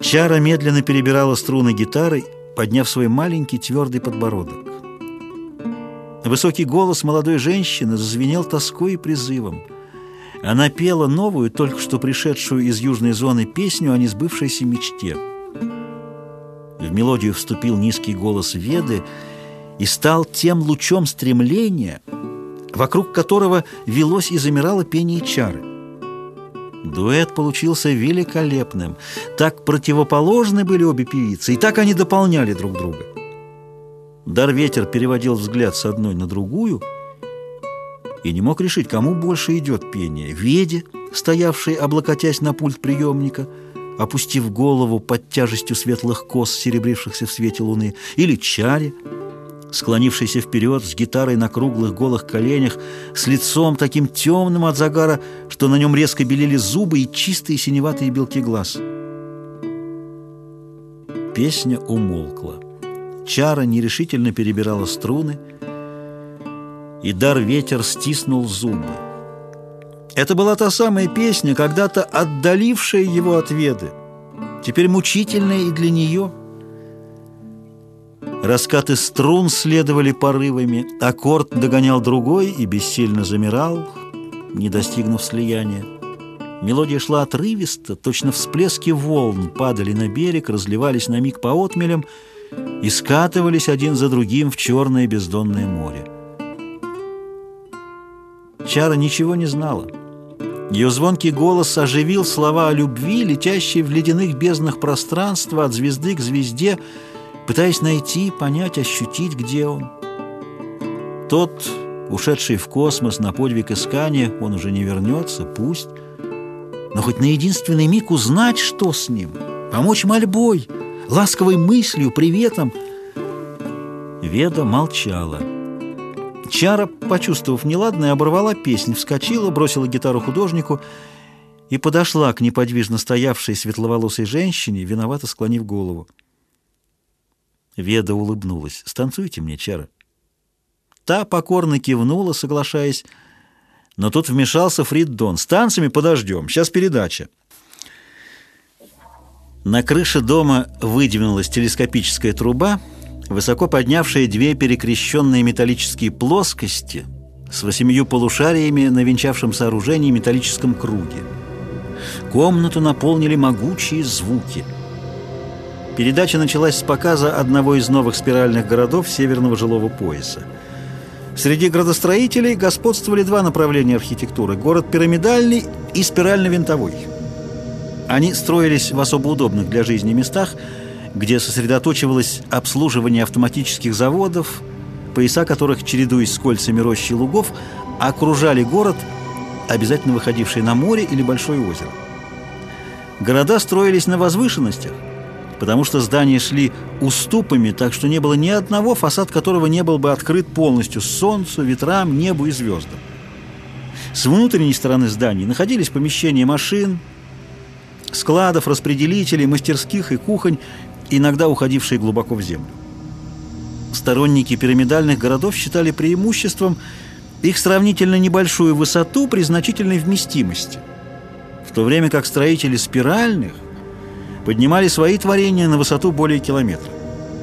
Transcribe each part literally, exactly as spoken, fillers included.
Чара медленно перебирала струны гитары, подняв свой маленький твердый подбородок. Высокий голос молодой женщины зазвенел тоской и призывом. Она пела новую, только что пришедшую из южной зоны песню о несбывшейся мечте. В мелодию вступил низкий голос Веды и стал тем лучом стремления, вокруг которого велось и замирало пение Чары. Дуэт получился великолепным. Так противоположны были обе певицы, и так они дополняли друг друга. Дар-Ветер переводил взгляд с одной на другую и не мог решить, кому больше идет пение: Веде, стоявшей, облокотясь на пульт приемника, опустив голову под тяжестью светлых кос, серебрившихся в свете луны, или Чаре, склонившейся вперед с гитарой на круглых голых коленях, с лицом таким темным от загара, что на нем резко белели зубы и чистые синеватые белки глаз. Песня умолкла. Чара нерешительно перебирала струны, и Дар-Ветер стиснул зубы. Это была та самая песня, когда-то отдалившая его от Веды, теперь мучительная и для нее. Раскаты струн следовали порывами, аккорд догонял другой и бессильно замирал, не достигнув слияния. Мелодия шла отрывисто, точно всплески волн падали на берег, разливались на миг по отмелям и скатывались один за другим в черное бездонное море. Чара ничего не знала. Ее звонкий голос оживил слова о любви, летящие в ледяных безднах пространства от звезды к звезде, пытаясь найти, понять, ощутить, где он. Тот, ушедший в космос на подвиг искания, он уже не вернется, пусть. Но хоть на единственный миг узнать, что с ним, помочь мольбой, ласковой мыслью, приветом. Веда молчала. Чара, почувствовав неладное, оборвала песнь, вскочила, бросила гитару художнику и подошла к неподвижно стоявшей светловолосой женщине, виновато склонив голову. Веда улыбнулась. «Станцуйте мне, Чара». Та покорно кивнула, соглашаясь, но тут вмешался Фрид Дон. «С танцами подождем, сейчас передача». На крыше дома выдвинулась телескопическая труба, высоко поднявшая две перекрещенные металлические плоскости с восемью полушариями на венчавшем сооружении металлическом круге. Комнату наполнили могучие звуки. Передача началась с показа одного из новых спиральных городов северного жилого пояса. Среди градостроителей господствовали два направления архитектуры – город пирамидальный и спирально-винтовой. Они строились в особо удобных для жизни местах, где сосредоточивалось обслуживание автоматических заводов, пояса которых, чередуясь с кольцами рощи лугов, окружали город, обязательно выходивший на море или большое озеро. Города строились на возвышенностях, потому что здания шли уступами, так что не было ни одного, фасад которого не был бы открыт полностью солнцу, ветрам, небу и звездам. С внутренней стороны зданий находились помещения машин, складов, распределителей, мастерских и кухонь, иногда уходившие глубоко в землю. Сторонники пирамидальных городов считали преимуществом их сравнительно небольшую высоту при значительной вместимости, в то время как строители спиральных поднимали свои творения на высоту более километра.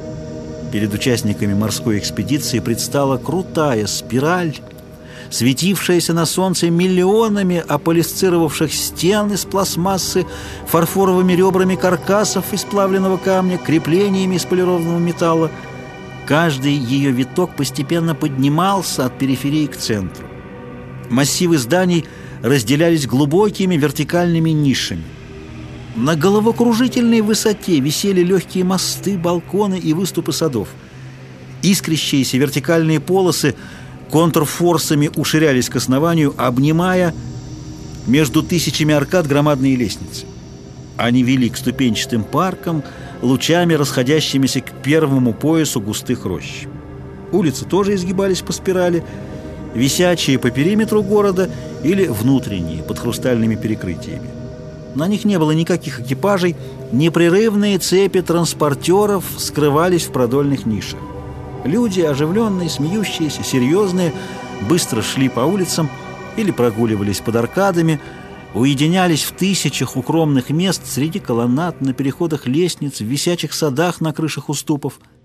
Перед участниками морской экспедиции предстала крутая спираль, светившаяся на солнце миллионами аполисцировавших стен из пластмассы, фарфоровыми ребрами каркасов из плавленного камня, креплениями из полированного металла. Каждый ее виток постепенно поднимался от периферии к центру. Массивы зданий разделялись глубокими вертикальными нишами. На головокружительной высоте висели легкие мосты, балконы и выступы садов. Искрящиеся вертикальные полосы контрфорсами уширялись к основанию, обнимая между тысячами аркад громадные лестницы. Они вели к ступенчатым паркам, лучами расходящимися к первому поясу густых рощ. Улицы тоже изгибались по спирали, висячие по периметру города или внутренние, под хрустальными перекрытиями. На них не было никаких экипажей, непрерывные цепи транспортеров скрывались в продольных нишах. Люди, оживленные, смеющиеся, серьезные, быстро шли по улицам или прогуливались под аркадами, уединялись в тысячах укромных мест среди колоннад, на переходах лестниц, в висячих садах на крышах уступов –